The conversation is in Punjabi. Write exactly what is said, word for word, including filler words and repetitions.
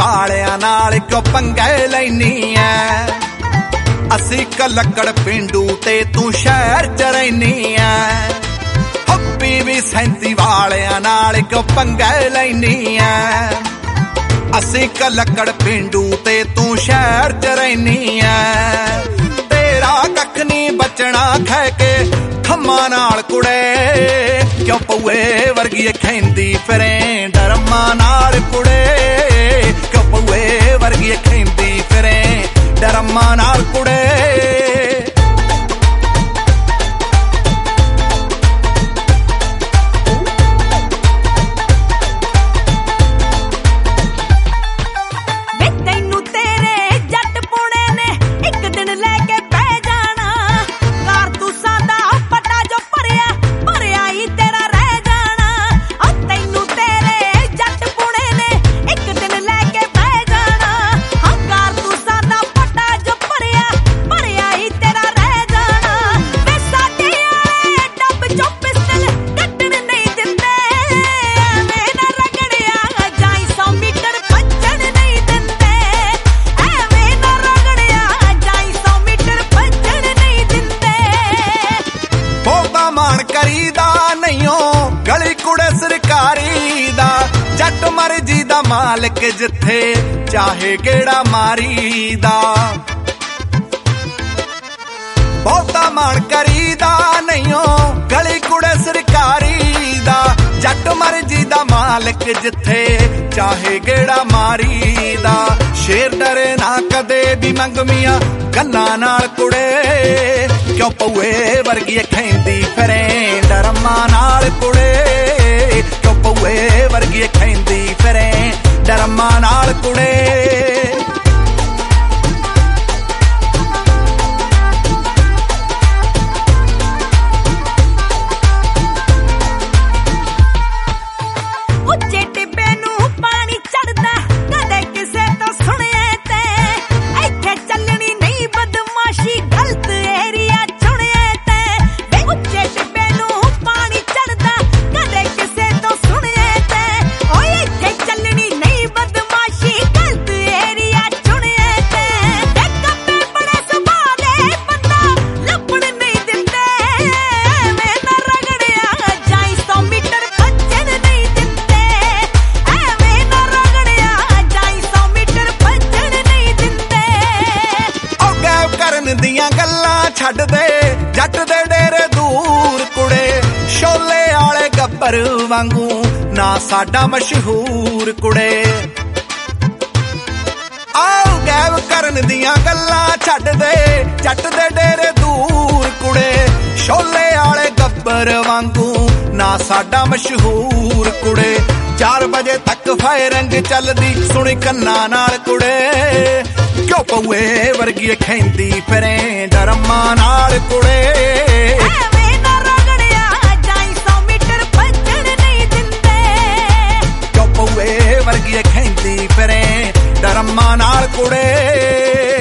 ਵਾਲਿਆਂ ਨਾਲ ਕਿਉਂ ਪੰਗੇ ਲੈਨੀ ਐ। ਅਸੀਂ ਕਲੱਕੜ ਪਿੰਡੂ ਤੇ ਤੂੰ ਸ਼ਹਿਰ ਚ ਰਹਿਨੀ ਐ। ਹੱਬੀ ਵੀ ਸੈਂਤੀ ਵਾਲਿਆਂ ਨਾਲ ਕਿਉਂ ਪੰਗੇ ਲੈਨੀ ਐ। ਅਸੀਂ ਕਲੱਕੜ ਪਿੰਡੂ ਤੇ ਤੂੰ ਸ਼ਹਿਰ ਚ ਰਹਿਨੀ ਐ। ਤੇਰਾ ਕੱਖ ਨੀ ਬਚਣਾ ਖੈ ਕੇ ਖੰਮਾਂ ਨਾਲ ਕੁੜੇ, ਕਿਉਂ ਪਊਏ ਵਰਗੀ ਖੈਂਦੀ ਫਿਰੇ ਡਰਮਾਂ ਨਾਲ ਕੁੜੇ, ਕਿਉਂ ਪਊਏ ਵਰਗੀ ਖੈਂਦੀ ਫਿਰੇ ਡਰਮਾਂ ਨਾਲ ਕੁੜੇ। ਗਲੀ ਕੁੜੇ ਸਰਕਾਰੀ ਦਾ ਜੱਟ ਮਰਜੀ ਦਾ ਮਾਲਕ, ਜਿੱਥੇ ਚਾਹੇ ਗੇੜਾ ਮਾਰੀ ਦਾ। ਬਹੁਤਾ ਮਾਣ ਕਰੀਦਾ ਨਹੀਂ ਓ ਗਲੀ ਕੁੜੇ ਸਰਕਾਰੀ ਦਾ ਜੱਟ ਮਰਜੀ ਦਾ ਮਾਲਕ, ਜਿੱਥੇ ਚਾਹੇ ਗੇੜਾ ਮਾਰੀ ਦਾ। ਸ਼ੇਰ ਡਰੇ ਨਾ ਕਦੇ ਵੀ ਮੰਗਮੀਆਂ ਗੱਲਾਂ ਨਾਲ ਕੁੜੇ, ਕਿਉਂ ਪਊਏ ਵਰਗੀ ਖੈਂਦੀ ਫਿਰੇ ਡਰਮਾਂ ਨਾਲ ਕੁੜੇ, ਕਿਉਂ ਪਊਏ ਵਰਗੀ ਖੈਂਦੀ ਫਿਰੇ ਡਰਮਾਂ ਨਾਲ ਕੁੜੇ। ਦੀਆਂ ਗੱਲਾਂ ਛੱਡ ਦੇ ਜੱਟ ਦੇ ਡੇਰੇ ਦੂਰ ਕੁੜੇ, ਸ਼ੋਲੇ ਆਲੇ ਗੱਬਰ ਵਾਂਗੂ ਨਾ ਸਾਡਾ ਮਸ਼ਹੂਰ ਕੁੜੇ। ਆਓ ਗੈਬ ਕਰਨ ਦੀਆਂ ਗੱਲਾਂ ਛੱਡ ਦੇ ਜੱਟ ਦੇ ਡੇਰੇ ਦੂਰ ਕੁੜੇ, ਸ਼ੋਲੇ ਆਲੇ ਗੱਬਰ ਵਾਂਗੂ ਨਾ ਸਾਡਾ ਮਸ਼ਹੂਰ ਕੁੜੇ। ਚਾਰ ਵਜੇ ਤੱਕ ਫਾਇਰਿੰਗ ਚੱਲਦੀ ਸੁਣੀ ਕੰਨਾਂ ਨਾਲ ਕੁੜੇ, ਕਿਉਂ ਪਊਏ ਵਰਗੀ ਖੈਂਦੀ ਫਿਰੇ ਡਰਮਾਂ ਨਾਲ ਕੁੜੇ। ਐਵੇਂ ਨਾ ਰਗੜਿਆ ਜਾਈ ਸੌ ਮੀਟਰ ਭੱਜਣ ਨਹੀਂ ਦਿੰਦੇ, ਕਿਉਂ ਪਊਏ ਵਰਗੀ ਖੈਂਦੀ ਫਿਰੇ ਡਰਮਾਂ ਨਾਲ ਕੁੜੇ।